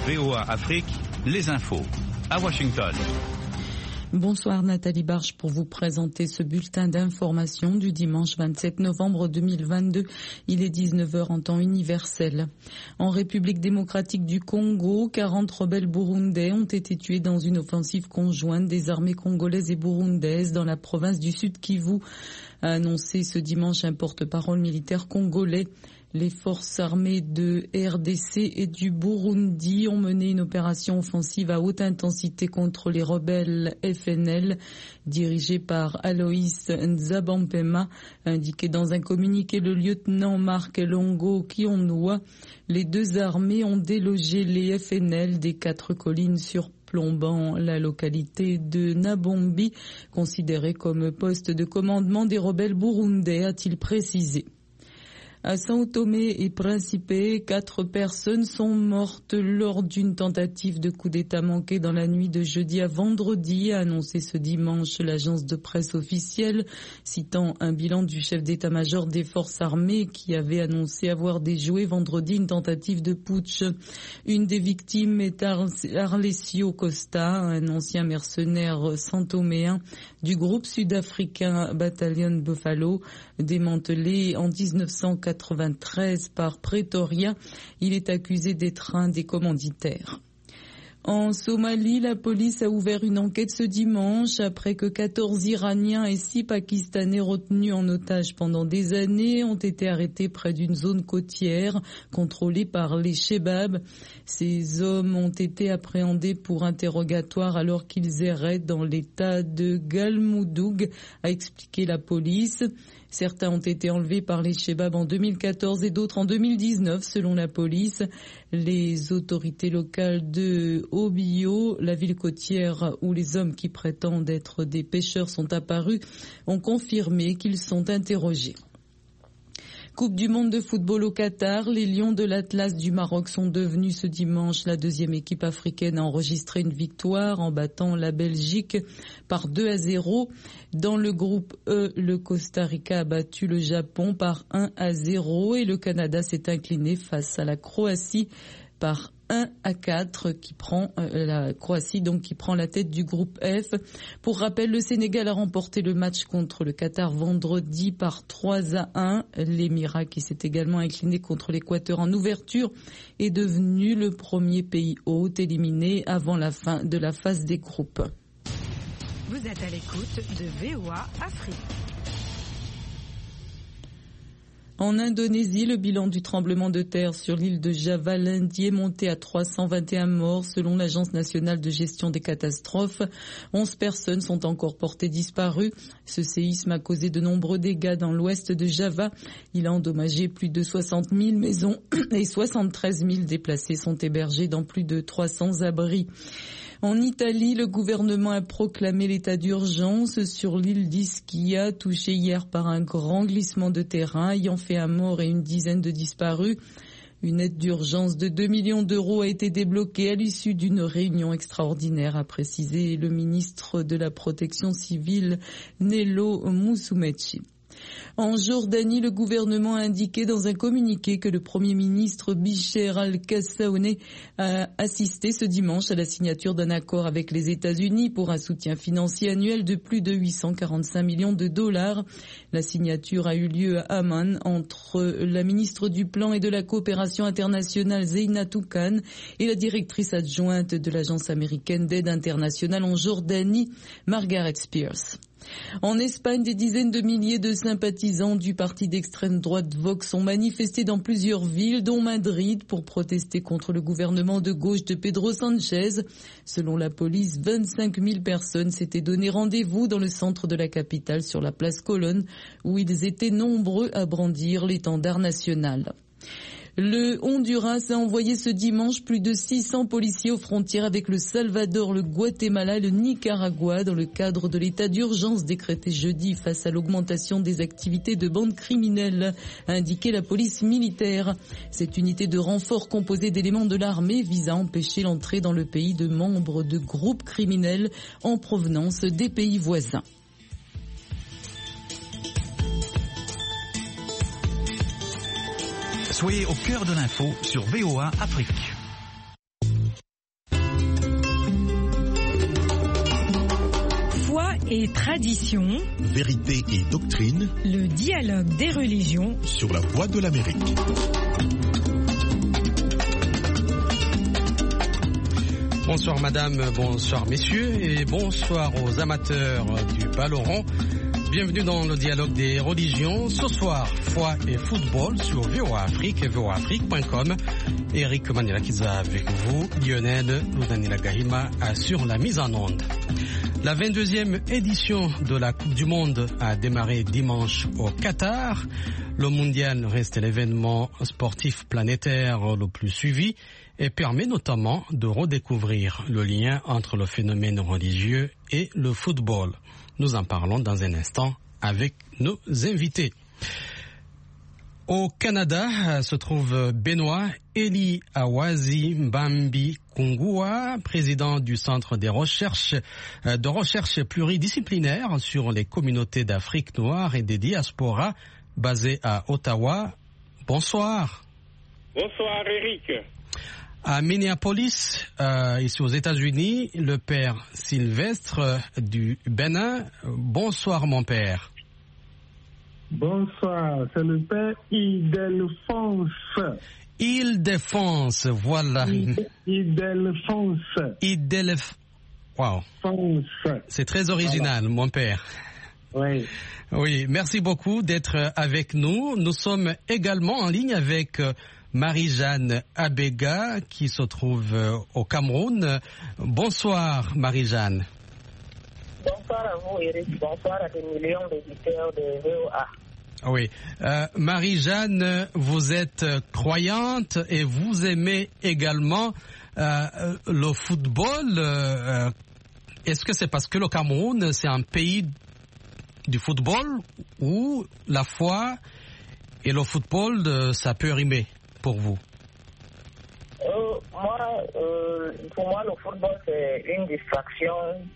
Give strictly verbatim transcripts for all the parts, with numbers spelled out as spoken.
V O A Afrique, les infos. À Washington. Bonsoir Nathalie Barche pour vous présenter ce bulletin d'information du dimanche vingt-sept novembre deux mille vingt-deux. Il est dix-neuf heures en temps universel. En République démocratique du Congo, quarante rebelles burundais ont été tués dans une offensive conjointe des armées congolaises et burundaises dans la province du Sud Kivu, a annoncé ce dimanche un porte-parole militaire congolais. Les forces armées de R D C et du Burundi ont mené une opération offensive à haute intensité contre les rebelles F N L dirigés par Aloïs Nzabampema, indiqué dans un communiqué le lieutenant Marc Longo Kionwa. Les deux armées ont délogé les F N L des quatre collines surplombant la localité de Nabombi, considérée comme poste de commandement des rebelles burundais, a-t-il précisé. À São Tomé et Principe, quatre personnes sont mortes lors d'une tentative de coup d'État manqué dans la nuit de jeudi à vendredi, a annoncé ce dimanche l'agence de presse officielle, citant un bilan du chef d'état-major des forces armées qui avait annoncé avoir déjoué vendredi une tentative de putsch. Une des victimes est Arlesio Costa, un ancien mercenaire santoméen du groupe sud-africain Battalion Buffalo, démantelé en dix-neuf cent quatre-vingt-treize par Pretoria. Il est accusé d'être un des commanditaires. En Somalie, la police a ouvert une enquête ce dimanche après que quatorze Iraniens et six Pakistanais retenus en otage pendant des années ont été arrêtés près d'une zone côtière contrôlée par les Chebabs. Ces hommes ont été appréhendés pour interrogatoire alors qu'ils erraient dans l'état de Galmoudoug, a expliqué la police. Certains ont été enlevés par les Chebabs en deux mille quatorze et d'autres en deux mille dix-neuf, selon la police. Les autorités locales de Obio, la ville côtière où les hommes qui prétendent être des pêcheurs sont apparus, ont confirmé qu'ils sont interrogés. Coupe du monde de football au Qatar, les Lions de l'Atlas du Maroc sont devenus ce dimanche la deuxième équipe africaine à enregistrer une victoire en battant la Belgique par deux à zéro. Dans le groupe E, le Costa Rica a battu le Japon par un à zéro et le Canada s'est incliné face à la Croatie par un à quatre qui prend euh, la Croatie donc qui prend la tête du groupe F. Pour rappel, le Sénégal a remporté le match contre le Qatar vendredi par trois à un. L'Émirat, qui s'est également incliné contre l'Équateur en ouverture, est devenu le premier pays hôte éliminé avant la fin de la phase des groupes. Vous êtes à l'écoute de V O A Afrique. En Indonésie, le bilan du tremblement de terre sur l'île de Java lundi est monté à trois cent vingt et un morts selon l'Agence nationale de gestion des catastrophes. onze personnes sont encore portées disparues. Ce séisme a causé de nombreux dégâts dans l'ouest de Java. Il a endommagé plus de soixante mille maisons et soixante-treize mille déplacés sont hébergés dans plus de trois cents abris. En Italie, le gouvernement a proclamé l'état d'urgence sur l'île d'Ischia, touchée hier par un grand glissement de terrain ayant fait un mort et une dizaine de disparus. Une aide d'urgence de deux millions d'euros a été débloquée à l'issue d'une réunion extraordinaire, a précisé le ministre de la Protection civile, Nello Musumeci. En Jordanie, le gouvernement a indiqué dans un communiqué que le Premier ministre Bisher al-Kassaoune a assisté ce dimanche à la signature d'un accord avec les États-Unis pour un soutien financier annuel de plus de huit cent quarante-cinq millions de dollars. La signature a eu lieu à Amman entre la ministre du Plan et de la Coopération internationale Zeinat Khan et la directrice adjointe de l'Agence américaine d'aide internationale en Jordanie, Margaret Spears. En Espagne, des dizaines de milliers de sympathisants du parti d'extrême droite Vox ont manifesté dans plusieurs villes, dont Madrid, pour protester contre le gouvernement de gauche de Pedro Sánchez. Selon la police, vingt-cinq mille personnes s'étaient donné rendez-vous dans le centre de la capitale, sur la place Colón, où ils étaient nombreux à brandir l'étendard national. Le Honduras a envoyé ce dimanche plus de six cents policiers aux frontières avec le Salvador, le Guatemala et le Nicaragua dans le cadre de l'état d'urgence décrété jeudi face à l'augmentation des activités de bandes criminelles, a indiqué la police militaire. Cette unité de renfort composée d'éléments de l'armée vise à empêcher l'entrée dans le pays de membres de groupes criminels en provenance des pays voisins. Soyez au cœur de l'info sur V O A Afrique. et tradition, vérité et doctrine, le dialogue des religions sur la voie de l'Amérique. Bonsoir madame, bonsoir messieurs et bonsoir aux amateurs du ballon rond. Bienvenue dans le dialogue des religions. Ce soir, foi et football sur V O A Afrique et V O A Afrique point com. Eric Manila Kiza avec vous, Lionel Loudanila Gahima assure la mise en onde. La vingt-deuxième édition de la Coupe du Monde a démarré dimanche au Qatar. Le mondial reste l'événement sportif planétaire le plus suivi et permet notamment de redécouvrir le lien entre le phénomène religieux et le football. Nous en parlons dans un instant avec nos invités. Au Canada se trouve Benoît Eli Awazi Mbambi Kungua, président du Centre des recherches, de recherche pluridisciplinaire sur les communautés d'Afrique noire et des diasporas, basé à Ottawa. Bonsoir. Bonsoir Eric. À Minneapolis, euh, ici aux États-Unis, le père Sylvestre euh, du Bénin. Bonsoir mon père. Bonsoir, c'est le père Ildefonse. Ildefonse, voilà. Ildefonse. Ildefonse. Wow. C'est très original, voilà. Mon père. Oui. Oui, merci beaucoup d'être avec nous. Nous sommes également en ligne avec Marie-Jeanne Abega qui se trouve au Cameroun. Bonsoir Marie-Jeanne. Bonsoir à vous Eric, bonsoir à des millions d'auditeurs de V O A. Oui, euh, Marie-Jeanne, vous êtes croyante et vous aimez également euh, le football. Euh, est-ce que c'est parce que le Cameroun, c'est un pays du football ou la foi et le football, ça peut rimer pour vous? euh, moi, euh, Pour moi, le football, c'est une distraction.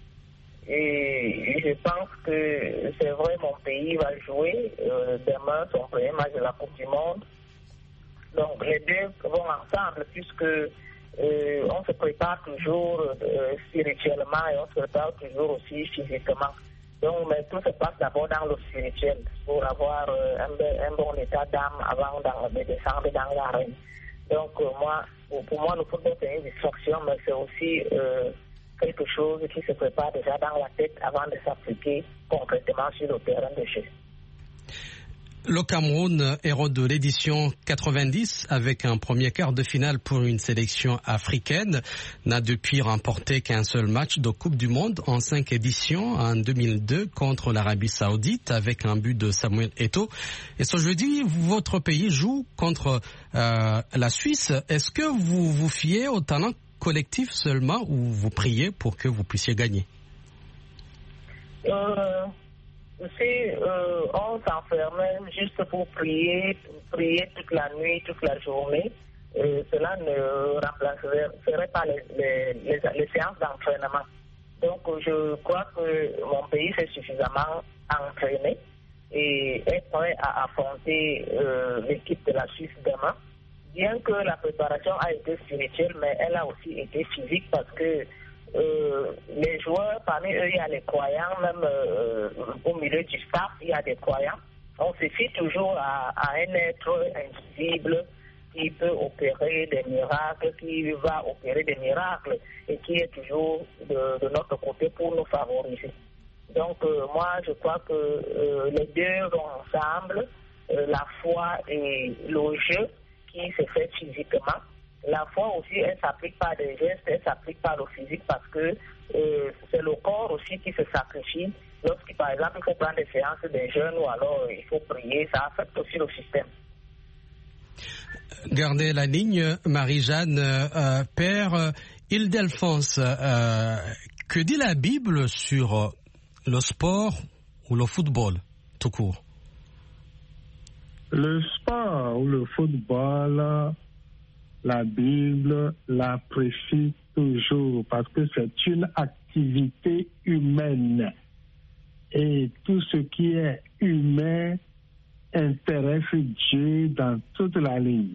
Et je pense que c'est vrai, mon pays va jouer euh, demain son premier match de la Coupe du Monde. Donc les deux vont ensemble puisque euh, on se prépare toujours euh, spirituellement et on se prépare toujours aussi physiquement. Donc mais tout se passe d'abord dans le spirituel pour avoir euh, un, un bon état d'âme avant de descendre dans l'arène. Donc euh, moi, pour moi le football c'est une distraction, mais c'est aussi euh, quelque chose qui se prépare déjà dans la tête avant de s'appliquer concrètement sur le terrain de jeu. Le Cameroun, héros de l'édition quatre-vingt-dix, avec un premier quart de finale pour une sélection africaine, n'a depuis remporté qu'un seul match de Coupe du Monde en cinq éditions en deux mille deux contre l'Arabie Saoudite avec un but de Samuel Eto'o. Et ce jeudi, votre pays joue contre euh, la Suisse. Est-ce que vous vous fiez au talent collectif seulement ou vous priez pour que vous puissiez gagner? euh, Si euh, on s'enfermait juste pour prier, prier toute la nuit, toute la journée, euh, cela ne remplacerait pas les, les, les, les séances d'entraînement. Donc je crois que mon pays s'est suffisamment entraîné et est prêt à affronter euh, l'équipe de la Suisse demain. Bien que la préparation a été spirituelle, mais elle a aussi été physique parce que euh, les joueurs, parmi eux, il y a les croyants, même euh, au milieu du staff, il y a des croyants. On se fie toujours à, à un être invisible qui peut opérer des miracles, qui va opérer des miracles et qui est toujours de, de notre côté pour nous favoriser. Donc euh, moi, je crois que euh, les deux vont ensemble, euh, la foi et le jeu qui se fait physiquement. La foi aussi, elle ne s'applique pas à des gestes, elle ne s'applique pas au physique parce que euh, c'est le corps aussi qui se sacrifie. Lorsqu'il, par exemple, il faut prendre des séances de jeûne ou alors il faut prier, ça affecte aussi le système. Gardez la ligne, Marie-Jeanne. Euh, Père Ildefonse, euh, que dit la Bible sur le sport ou le football, tout court? Le sport ou le football, la Bible l'apprécie toujours parce que c'est une activité humaine. Et tout ce qui est humain intéresse Dieu dans toute la ligne.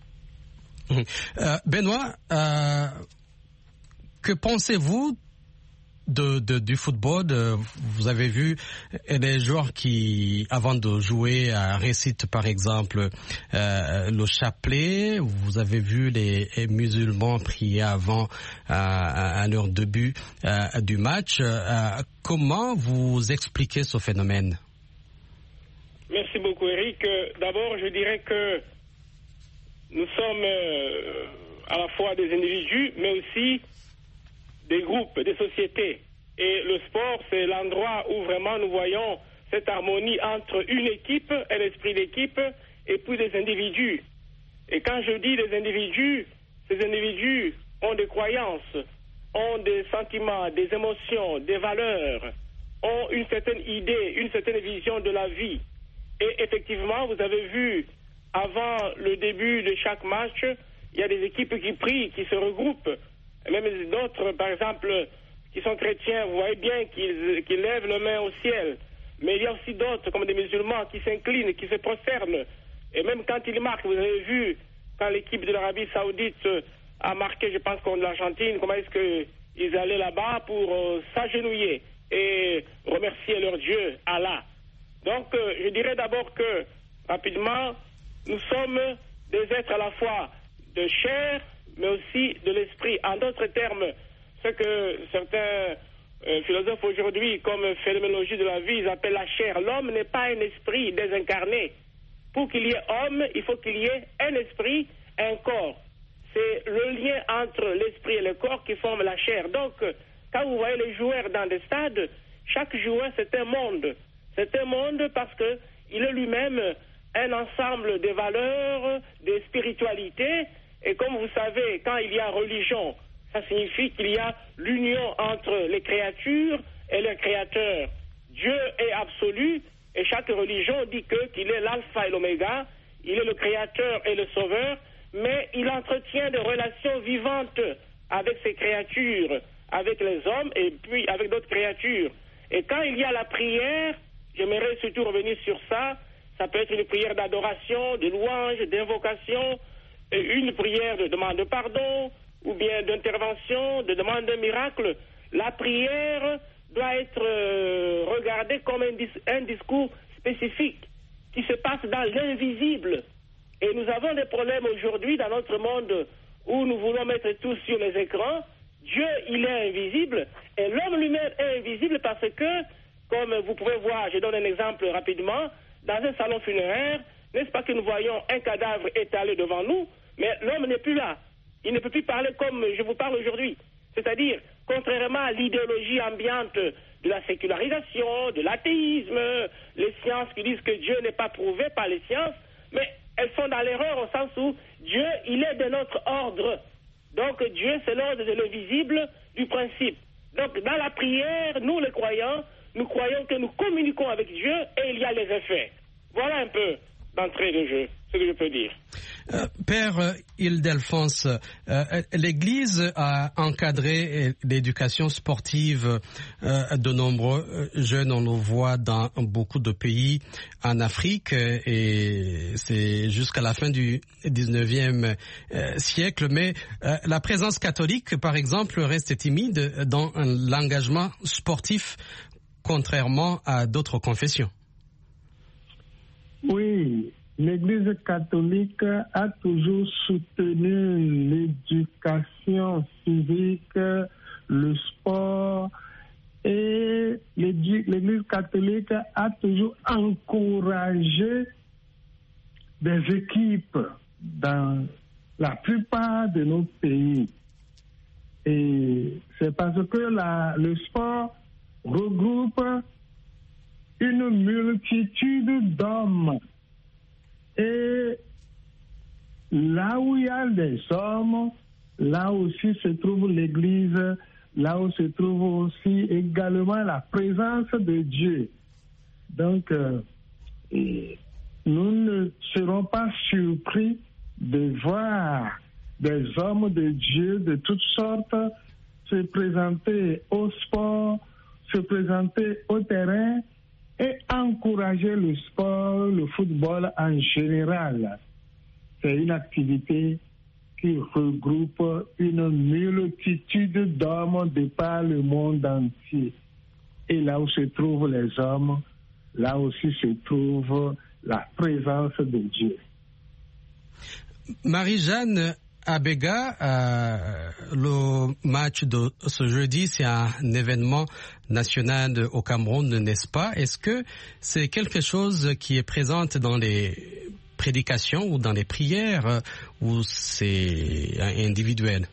Euh, Benoît, euh, que pensez-vous de, de, du football, de, vous avez vu des joueurs qui, avant de jouer, récitent par exemple euh, le chapelet. Vous avez vu les musulmans prier avant euh, à leur début euh, du match. Euh, comment vous expliquez ce phénomène? Merci beaucoup, Eric. D'abord, je dirais que nous sommes euh, à la fois des individus, mais aussi des groupes, des sociétés. Et le sport, c'est l'endroit où vraiment nous voyons cette harmonie entre une équipe, un esprit d'équipe, et puis des individus. Et quand je dis des individus, ces individus ont des croyances, ont des sentiments, des émotions, des valeurs, ont une certaine idée, une certaine vision de la vie. Et effectivement, vous avez vu, avant le début de chaque match, il y a des équipes qui prient, qui se regroupent. Et même d'autres, par exemple, qui sont chrétiens, vous voyez bien qu'ils, qu'ils lèvent les mains au ciel. Mais il y a aussi d'autres, comme des musulmans, qui s'inclinent, qui se prosternent. Et même quand ils marquent, vous avez vu, quand l'équipe de l'Arabie Saoudite a marqué, je pense, contre l'Argentine, comment est-ce qu'ils allaient là-bas pour euh, s'agenouiller et remercier leur Dieu, Allah. Donc, euh, je dirais d'abord que, rapidement, nous sommes des êtres à la fois de chair, mais aussi de l'esprit. En d'autres termes, ce que certains euh, philosophes aujourd'hui, comme phénoménologie de la vie, ils appellent la chair. L'homme n'est pas un esprit désincarné. Pour qu'il y ait homme, il faut qu'il y ait un esprit, un corps. C'est le lien entre l'esprit et le corps qui forme la chair. Donc, quand vous voyez les joueurs dans des stades, chaque joueur, c'est un monde. C'est un monde parce qu'il est lui-même un ensemble de valeurs, de spiritualités. Et comme vous savez, quand il y a religion, ça signifie qu'il y a l'union entre les créatures et le Créateur. Dieu est absolu et chaque religion dit que, qu'il est l'alpha et l'oméga, il est le Créateur et le Sauveur, mais il entretient des relations vivantes avec ses créatures, avec les hommes et puis avec d'autres créatures. Et quand il y a la prière, j'aimerais surtout revenir sur ça, ça peut être une prière d'adoration, de louange, d'invocation, une prière de demande de pardon, ou bien d'intervention, de demande d'un miracle. La prière doit être euh, regardée comme un, dis- un discours spécifique qui se passe dans l'invisible. Et nous avons des problèmes aujourd'hui dans notre monde où nous voulons mettre tout sur les écrans. Dieu, il est invisible, et l'homme lui-même est invisible parce que, comme vous pouvez voir, je donne un exemple rapidement, dans un salon funéraire, n'est-ce pas que nous voyons un cadavre étalé devant nous, mais l'homme n'est plus là. Il ne peut plus parler comme je vous parle aujourd'hui. C'est-à-dire, contrairement à l'idéologie ambiante de la sécularisation, de l'athéisme, les sciences qui disent que Dieu n'est pas prouvé par les sciences, mais elles sont dans l'erreur au sens où Dieu, il est de notre ordre. Donc Dieu, c'est l'ordre de l'invisible du principe. Donc dans la prière, nous les croyants, nous croyons que nous communiquons avec Dieu et il y a les effets. Voilà un peu d'entrée de jeu, ce que je peux dire. Euh, Père Ildefonse, euh, l'Église a encadré l'éducation sportive euh, de nombreux jeunes. On le voit dans beaucoup de pays en Afrique et c'est jusqu'à la fin du dix-neuvième euh, siècle. Mais euh, la présence catholique, par exemple, reste timide dans l'engagement sportif, contrairement à d'autres confessions. Oui, l'Église catholique a toujours soutenu l'éducation civique, le sport, et l'Église catholique a toujours encouragé des équipes dans la plupart de nos pays. Et c'est parce que la, le sport regroupe une multitude d'hommes. Et là où il y a des hommes, là aussi se trouve l'Église, là où se trouve aussi également la présence de Dieu. Donc, euh, nous ne serons pas surpris de voir des hommes de Dieu de toutes sortes se présenter au sport, se présenter au terrain, et encourager le sport, le football en général. C'est une activité qui regroupe une multitude d'hommes de par le monde entier. Et là où se trouvent les hommes, là aussi se trouve la présence de Dieu. Marie-Jeanne Abega, euh, le match de ce jeudi, c'est un événement national au Cameroun, n'est-ce pas? Est-ce que c'est quelque chose qui est présent dans les prédications ou dans les prières ou c'est individuel?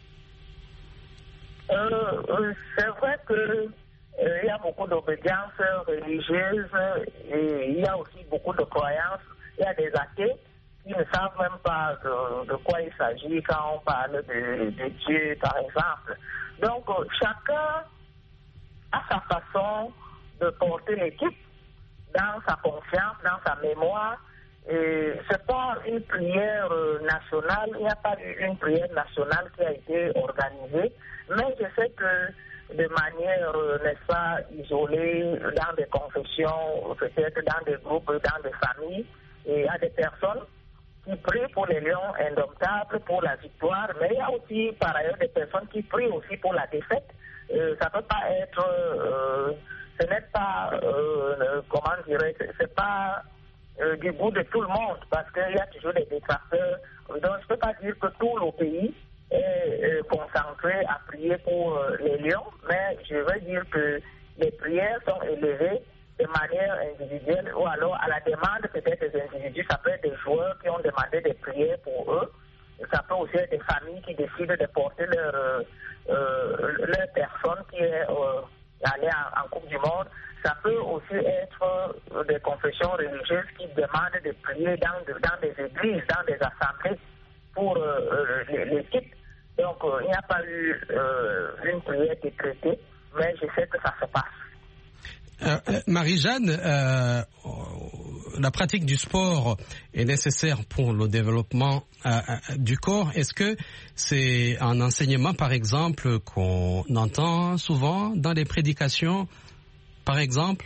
euh, C'est vrai que euh, il y a beaucoup d'obédience religieuse et il y a aussi beaucoup de croyances. Il y a des athées qui ne savent même pas de, de quoi il s'agit quand on parle de, de Dieu, par exemple. Donc, euh, chacun a sa façon de porter l'équipe dans sa conscience, dans sa mémoire. Et c'est pas une prière nationale, il n'y a pas eu une prière nationale qui a été organisée, mais je sais que de manière, n'est-ce pas, isolée, dans des confessions, peut-être dans des groupes, dans des familles, et il y a des personnes qui prient pour les lions indomptables, pour la victoire, mais il y a aussi par ailleurs des personnes qui prient aussi pour la défaite. Euh, ça ne peut pas être, euh, ce n'est pas, euh, comment dirais-je, c'est pas euh, du goût de tout le monde, parce qu'il y a toujours des détracteurs. Donc je ne peux pas dire que tout le pays est euh, concentré à prier pour euh, les lions, mais je veux dire que les prières sont élevées de manière individuelle ou alors à la demande peut-être des individus. Ça peut être des joueurs qui ont demandé des prières pour eux. Ça peut aussi être des familles qui décident de porter leur, euh, leur personne qui est euh, allée en, en Coupe du Monde. Ça peut aussi être euh, des confessions religieuses qui demandent de prier dans, de, dans des églises, dans des assemblées pour euh, l'équipe. Donc euh, il n'y a pas eu euh, une prière décrétée, mais je sais que ça se passe. Euh, Marie-Jeanne, euh, la pratique du sport est nécessaire pour le développement euh, du corps. Est-ce que c'est un enseignement, par exemple, qu'on entend souvent dans les prédications, par exemple?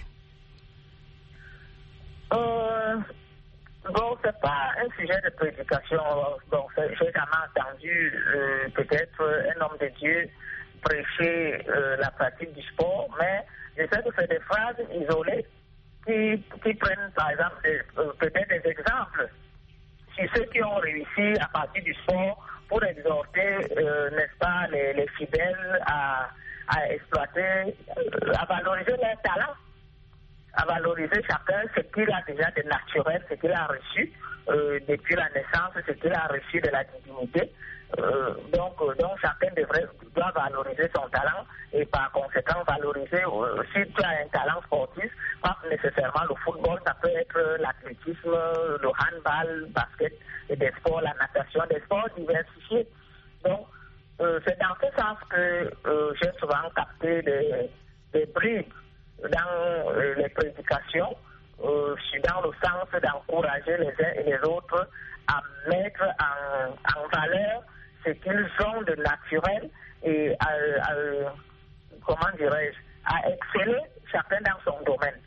euh, Bon, c'est pas un sujet de prédication. Bon, j'ai jamais entendu euh, peut-être un homme de Dieu prêcher euh, la pratique du sport, mais je sais que c'est des phrases isolées qui, qui prennent, par exemple, des, euh, peut-être des exemples sur ceux qui ont réussi à partir du sport pour exhorter, euh, n'est-ce pas, les, les fidèles à, à exploiter, euh, à valoriser leurs talents, à valoriser chacun ce qu'il a déjà de naturel, ce qu'il a reçu euh, depuis la naissance, ce qu'il a reçu de la divinité. Euh, donc, euh, donc chacun devrait, doit valoriser son talent et par conséquent valoriser, euh, si tu as un talent sportif, pas nécessairement le football, ça peut être l'athlétisme, le handball, le basket, et des sports, la natation, des sports diversifiés. Donc, euh, c'est dans ce sens que euh, j'ai souvent capté des, des bribes dans euh, les prédications, euh, dans le sens d'encourager les uns et les autres à mettre en, en valeur ce qu'ils ont de naturel et à, à, comment dirais-je, à exceller chacun dans son domaine.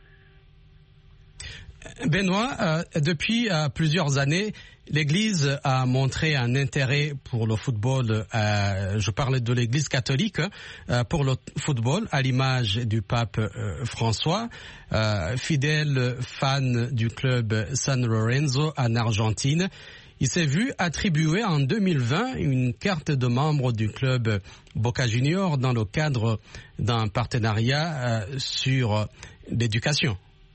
Benoît, euh, depuis euh, plusieurs années, l'Église a montré un intérêt pour le football. Euh, je parle de l'Église catholique euh, pour le football, à l'image du pape euh, François, euh, fidèle fan du club San Lorenzo en Argentine. Il s'est vu attribuer en deux mille vingt une carte de membre du club Boca Juniors dans le cadre d'un partenariat euh, sur l'éducation.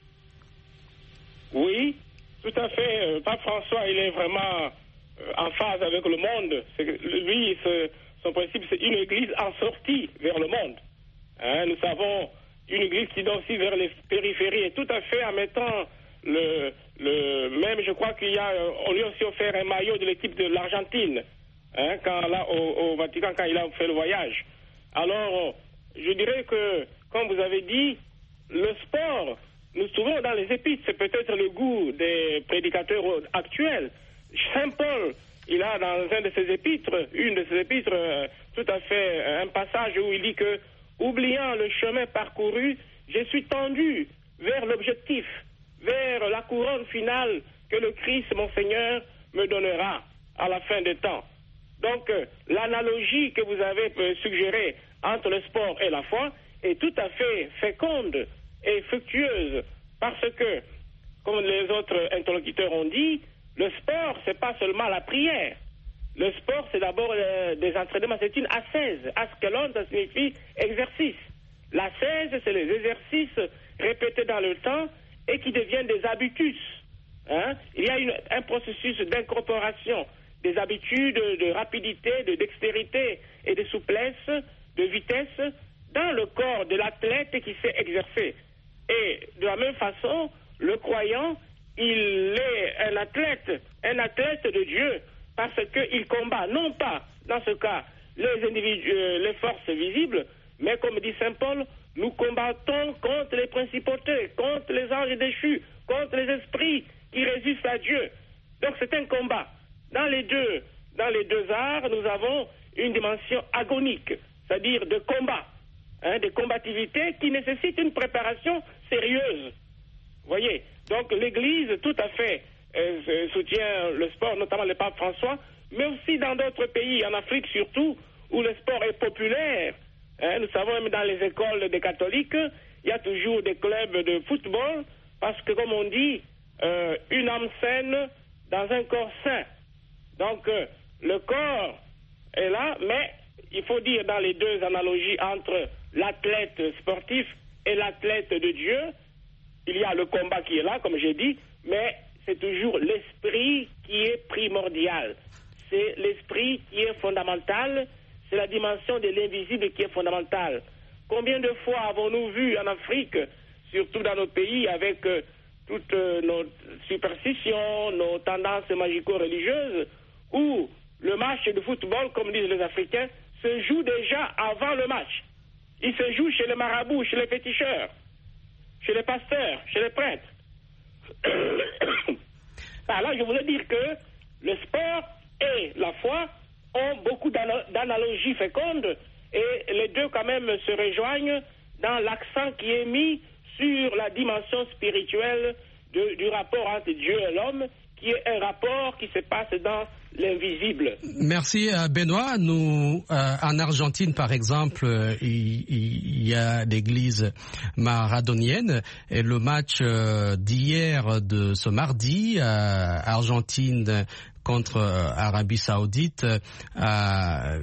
Oui, tout à fait. Pape François, il est vraiment en phase avec le monde. C'est que lui, ce, son principe, c'est une église en sortie vers le monde. Hein, nous savons une église qui donne aussi vers les périphéries, et tout à fait en mettant le, le même, je crois qu'il y a, on lui a aussi offert un maillot de l'équipe de l'Argentine, hein, quand là, au, au Vatican, quand il a fait le voyage. Alors, je dirais que, comme vous avez dit, le sport, nous trouvons dans les épîtres, c'est peut-être le goût des prédicateurs actuels. Saint Paul, il a dans un de ses épîtres, une de ses épîtres, euh, tout à fait un passage où il dit que, oubliant le chemin parcouru, je suis tendu vers l'objectif, vers la couronne finale que le Christ, mon Seigneur, me donnera à la fin des temps. Donc, euh, l'analogie que vous avez euh, suggérée entre le sport et la foi est tout à fait féconde et fructueuse, parce que, comme les autres interlocuteurs ont dit, le sport, c'est pas seulement la prière. Le sport, c'est d'abord euh, des entraînements, c'est une ascèse. Askelon, ça signifie exercice. L'ascèse, c'est les exercices répétés dans le temps et qui deviennent des habitus. Hein? Il y a une, un processus d'incorporation des habitudes de rapidité, de dextérité et de souplesse, de vitesse dans le corps de l'athlète qui s'est exercé. Et de la même façon, le croyant, il est un athlète, un athlète de Dieu, parce qu'il combat non pas, dans ce cas, les individus, euh, les forces visibles, mais comme dit saint Paul, nous combattons contre les principautés, contre les anges déchus, contre les esprits qui résistent à Dieu. Donc c'est un combat. Dans les deux, dans les deux arts, nous avons une dimension agonique, c'est-à-dire de combat, hein, de combativité qui nécessite une préparation sérieuse. Vous voyez? Donc l'Église, tout à fait, euh, soutient le sport, notamment le pape François, mais aussi dans d'autres pays, en Afrique surtout, où le sport est populaire. Hein, nous savons même dans les écoles des catholiques, il y a toujours des clubs de football, parce que comme on dit, euh, une âme saine dans un corps sain. Donc euh, le corps est là, mais il faut dire dans les deux analogies entre l'athlète sportif et l'athlète de Dieu, il y a le combat qui est là, comme j'ai dit, mais c'est toujours l'esprit qui est primordial. C'est l'esprit qui est fondamental, c'est la dimension de l'invisible qui est fondamentale. Combien de fois avons-nous vu en Afrique, surtout dans nos pays, avec euh, toutes euh, nos superstitions, nos tendances magico-religieuses, où le match de football, comme disent les Africains, se joue déjà avant le match. Il se joue chez les marabouts, chez les féticheurs, chez les pasteurs, chez les prêtres. Alors, je voulais dire que le sport et la foi ont beaucoup d'analogies fécondes et les deux quand même se rejoignent dans l'accent qui est mis sur la dimension spirituelle de, du rapport entre Dieu et l'homme, qui est un rapport qui se passe dans l'invisible. Merci Benoît. Nous, euh, en Argentine par exemple, il, il y a l'église maradonienne et le match euh, d'hier de ce mardi, euh, Argentine contre euh, Arabie Saoudite, euh, a,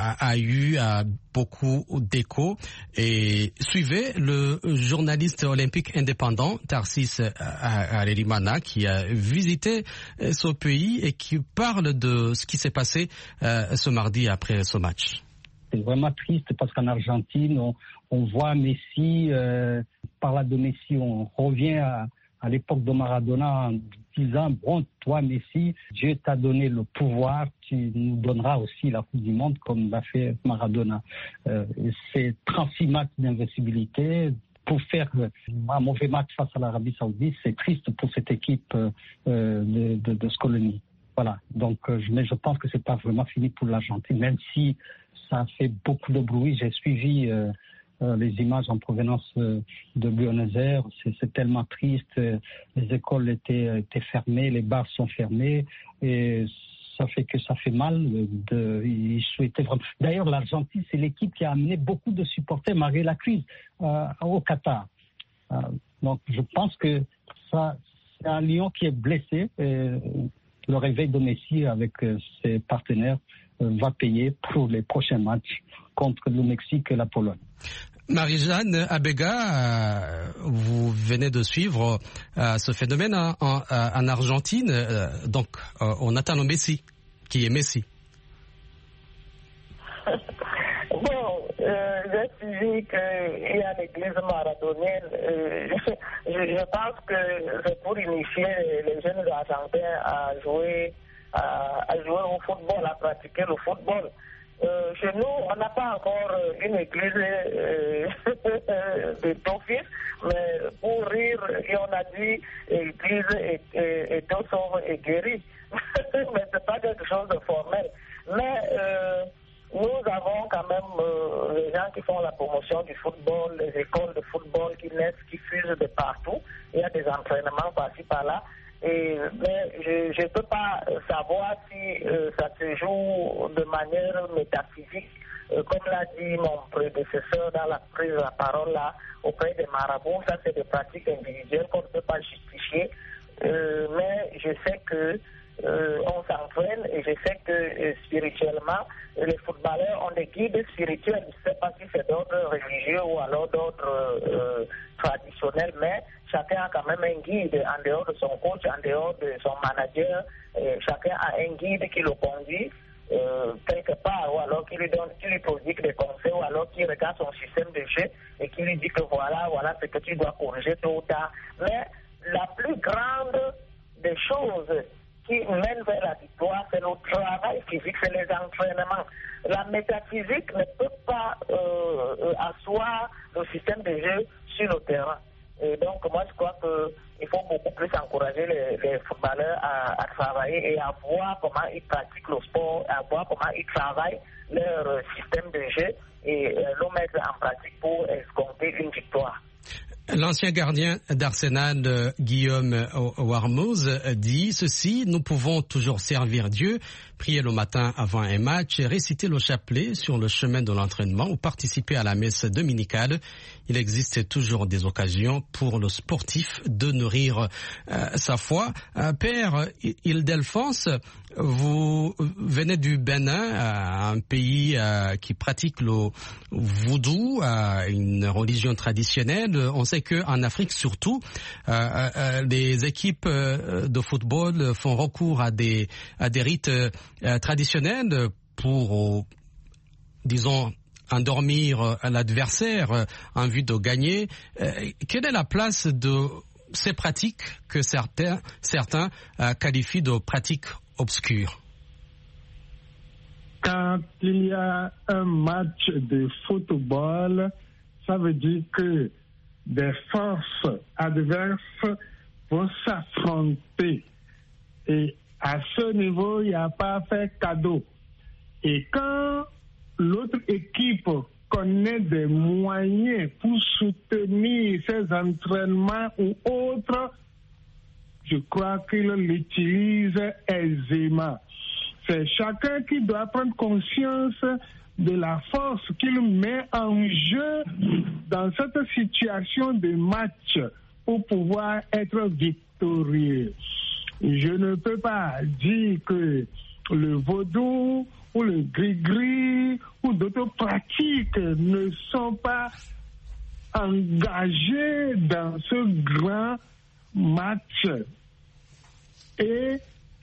a eu a beaucoup d'écho. Et suivez le journaliste olympique indépendant Tarsis Harerimana qui a visité ce pays et qui parle de ce qui s'est passé euh, ce mardi après ce match. C'est vraiment triste parce qu'en Argentine, on, on voit Messi, euh, par là de Messi, on revient à, à l'époque de Maradona en disant, bon, toi Messi, Dieu t'a donné le pouvoir, tu nous donneras aussi la Coupe du Monde comme l'a fait Maradona. Euh, c'est trente-six matchs d'invincibilité. Pour faire un mauvais match face à l'Arabie Saoudite, c'est triste pour cette équipe euh, de, de, de Scaloni. Voilà. Donc, euh, mais je pense que c'est pas vraiment fini pour l'Argentine, même si ça a fait beaucoup de bruit. J'ai suivi euh, euh, les images en provenance euh, de Buenos Aires. C'est, c'est tellement triste. Les écoles étaient, étaient fermées, les bars sont fermés, et ça fait que ça fait mal. De, ils souhaitaient vraiment. D'ailleurs, l'Argentine, c'est l'équipe qui a amené beaucoup de supporters malgré la crise euh, au Qatar. Euh, donc, je pense que ça, c'est un lion qui est blessé. Et le réveil de Messi avec euh, ses partenaires euh, va payer pour les prochains matchs contre le Mexique et la Pologne. Marie-Jeanne Abega, euh, vous venez de suivre euh, ce phénomène en, en, en Argentine. Euh, donc, euh, on attend le Messi, qui est Messi. Bon, euh, j'ai suivi qu'il y a l'église maradonienne. Euh, je, je pense que c'est pour initier les jeunes Argentins à jouer, à, à jouer au football, à pratiquer le football. Euh, chez nous, on n'a pas encore une église euh, de d'office, mais pour rire, et on a dit l'église est, est, est sauve et guérie. Mais c'est pas quelque chose de formel. Mais euh, nous avons quand même euh, les gens qui font la promotion du football, les écoles de football qui naissent, qui fusent de partout. Il y a des entraînements par-ci, par-là. Et, mais je ne peux pas savoir savoir si euh, ça se joue de manière métaphysique, euh, comme l'a dit mon prédécesseur dans la prise de la parole là, auprès des marabouts. Ça, c'est des pratiques individuelles qu'on ne peut pas justifier. Euh, mais je sais que euh, on s'entraîne et je sais que euh, spirituellement, les footballeurs ont des guides spirituels. Je ne sais pas si c'est d'ordre religieux ou alors d'ordre euh, traditionnel, mais chacun a quand même un guide en dehors de son coach, en dehors de son manager. Et chacun a un guide qui le conduit euh, quelque part, ou alors qui lui donne, qui lui prodigue des conseils, ou alors qui regarde son système de jeu et qui lui dit que voilà, voilà ce que tu dois corriger tôt ou tard. Mais la plus grande des choses qui mène vers la victoire, c'est le travail physique, c'est les entraînements. La métaphysique ne peut pas euh, asseoir le système de jeu sur le terrain. Et donc, moi, je crois qu'il faut beaucoup plus encourager les, les footballeurs à, à travailler et à voir comment ils pratiquent le sport, à voir comment ils travaillent leur système de jeu et euh, le mettre en pratique pour escompter une victoire. L'ancien gardien d'Arsenal, Guillaume Warmoz, dit ceci: nous pouvons toujours servir Dieu, prier le matin avant un match, réciter le chapelet sur le chemin de l'entraînement ou participer à la messe dominicale. Il existe toujours des occasions pour le sportif de nourrir euh, sa foi. Euh, Père Ildefonse, vous venez du Bénin, un pays euh, qui pratique le vaudou, euh, une religion traditionnelle. On sait qu'en Afrique surtout, euh, euh, les équipes de football font recours à des, à des rites euh, traditionnels pour, euh, disons, endormir l'adversaire en vue de gagner. Euh, quelle est la place de ces pratiques que certains, certains euh, qualifient de pratiques obscures? Quand il y a un match de football, ça veut dire que des forces adverses vont s'affronter. Et à ce niveau, il n'y a pas fait cadeau. Et quand l'autre équipe connaît des moyens pour soutenir ses entraînements ou autres, je crois qu'il l'utilise aisément. C'est chacun qui doit prendre conscience de la force qu'il met en jeu dans cette situation de match pour pouvoir être victorieux. Je ne peux pas dire que le vaudou ou le gris-gris ou d'autres pratiques ne sont pas engagés dans ce grand match. Et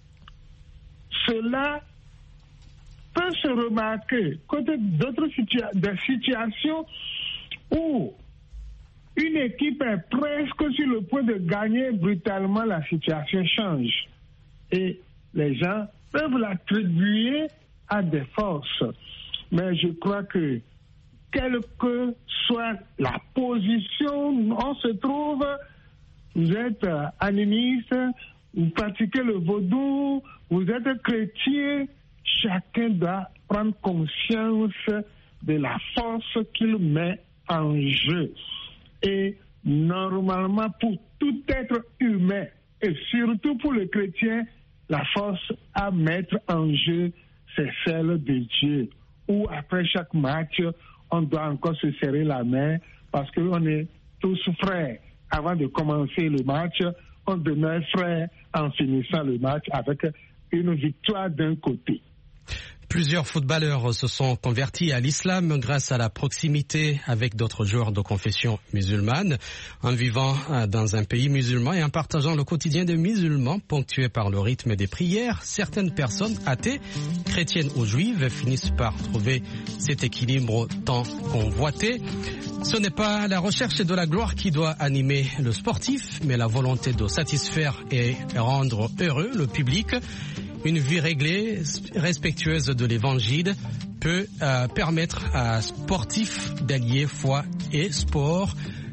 cela peut se remarquer côté d'autres situa- des situations où une équipe est presque sur le point de gagner brutalement, la situation change. Et les gens peuvent l'attribuer à des forces. Mais je crois que quelle que soit la position où on se trouve, vous êtes animiste, vous pratiquez le vaudou, vous êtes chrétien, chacun doit prendre conscience de la force qu'il met en jeu. Et normalement, pour tout être humain, et surtout pour le chrétien, la force à mettre en jeu, c'est celle de Dieu. Ou après chaque match, on doit encore se serrer la main parce qu'on est tous frères. Avant de commencer le match, on demeure frères en finissant le match avec une victoire d'un côté. Plusieurs footballeurs se sont convertis à l'islam grâce à la proximité avec d'autres joueurs de confession musulmane. En vivant dans un pays musulman et en partageant le quotidien des musulmans ponctué par le rythme des prières, certaines personnes athées, chrétiennes ou juives, finissent par trouver cet équilibre tant convoité. Ce n'est pas la recherche de la gloire qui doit animer le sportif, mais la volonté de satisfaire et rendre heureux le public. Une vie réglée, respectueuse de l'évangile, peut euh, permettre à sportifs d'allier foi et sport.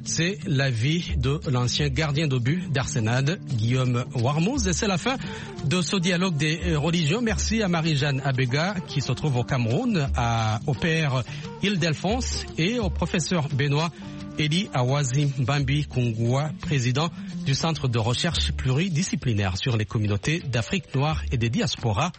C'est la vie de l'ancien gardien de but d'Arsenal, Guillaume Warmouz. Et c'est la fin de ce dialogue des religions. Merci à Marie-Jeanne Abega qui se trouve au Cameroun, à, au père Île-d'Alphonse et au professeur Benoît Eli Awazi Bambi Kungwa, président du Centre de recherche pluridisciplinaire sur les communautés d'Afrique noire et des diasporas